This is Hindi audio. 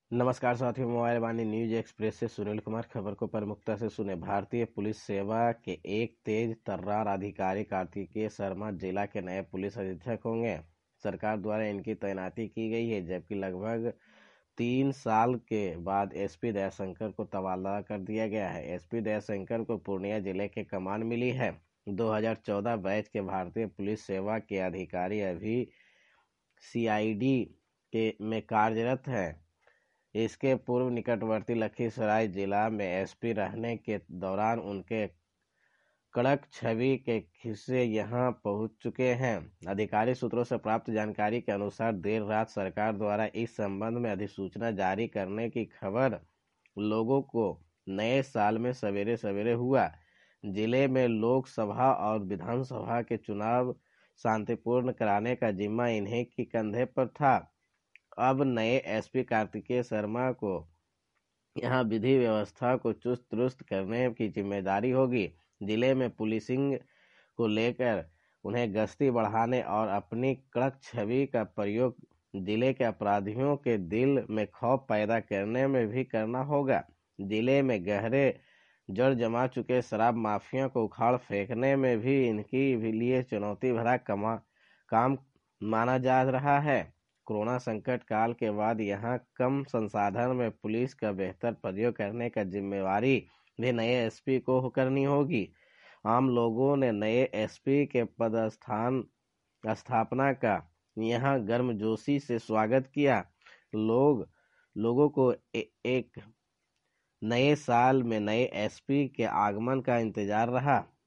नमस्कार साथियों, मोबाइल वाणी न्यूज एक्सप्रेस से सुनील कुमार। खबर को प्रमुखता से सुने। भारतीय पुलिस सेवा के एक तेज तर्रार अधिकारी कार्तिकेय शर्मा जिला के नए पुलिस अधीक्षक होंगे। सरकार द्वारा इनकी तैनाती की गई है, जबकि लगभग 3 साल के बाद एसपी दयाशंकर को तबादला कर दिया गया है। एसपी दयाशंकर को पूर्णिया जिले के कमान मिली है। 2014 बैच के भारतीय पुलिस सेवा के अधिकारी अभी सीआईडी में कार्यरत हैं। इसके पूर्व निकटवर्ती लखीसराय जिला में एसपी रहने के दौरान उनके कड़क छवि के किस्से यहां पहुंच चुके हैं। अधिकारी सूत्रों से प्राप्त जानकारी के अनुसार देर रात सरकार द्वारा इस संबंध में अधिसूचना जारी करने की खबर लोगों को नए साल में सवेरे सवेरे हुआ। जिले में लोकसभा और विधानसभा के चुनाव शांतिपूर्ण कराने का जिम्मा इन्हीं के कंधे पर था। अब नए एसपी कार्तिकेय शर्मा को यहां विधि व्यवस्था को चुस्त दुरुस्त करने की जिम्मेदारी होगी। जिले में पुलिसिंग को लेकर उन्हें गश्ती बढ़ाने और अपनी कड़क छवि का प्रयोग जिले के अपराधियों के दिल में खौफ पैदा करने में भी करना होगा। जिले में गहरे जड़ जमा चुके शराब माफिया को उखाड़ फेंकने में भी इनकी लिए चुनौती भरा काम माना जा रहा है। कोरोना संकट काल के बाद यहां कम संसाधन में पुलिस का बेहतर प्रयोग करने का जिम्मेवारी भी नए एसपी को करनी होगी। आम लोगों ने नए एसपी के स्थापना का यहां गर्मजोशी से स्वागत किया। लोगों को एक नए साल में नए एसपी के आगमन का इंतजार रहा।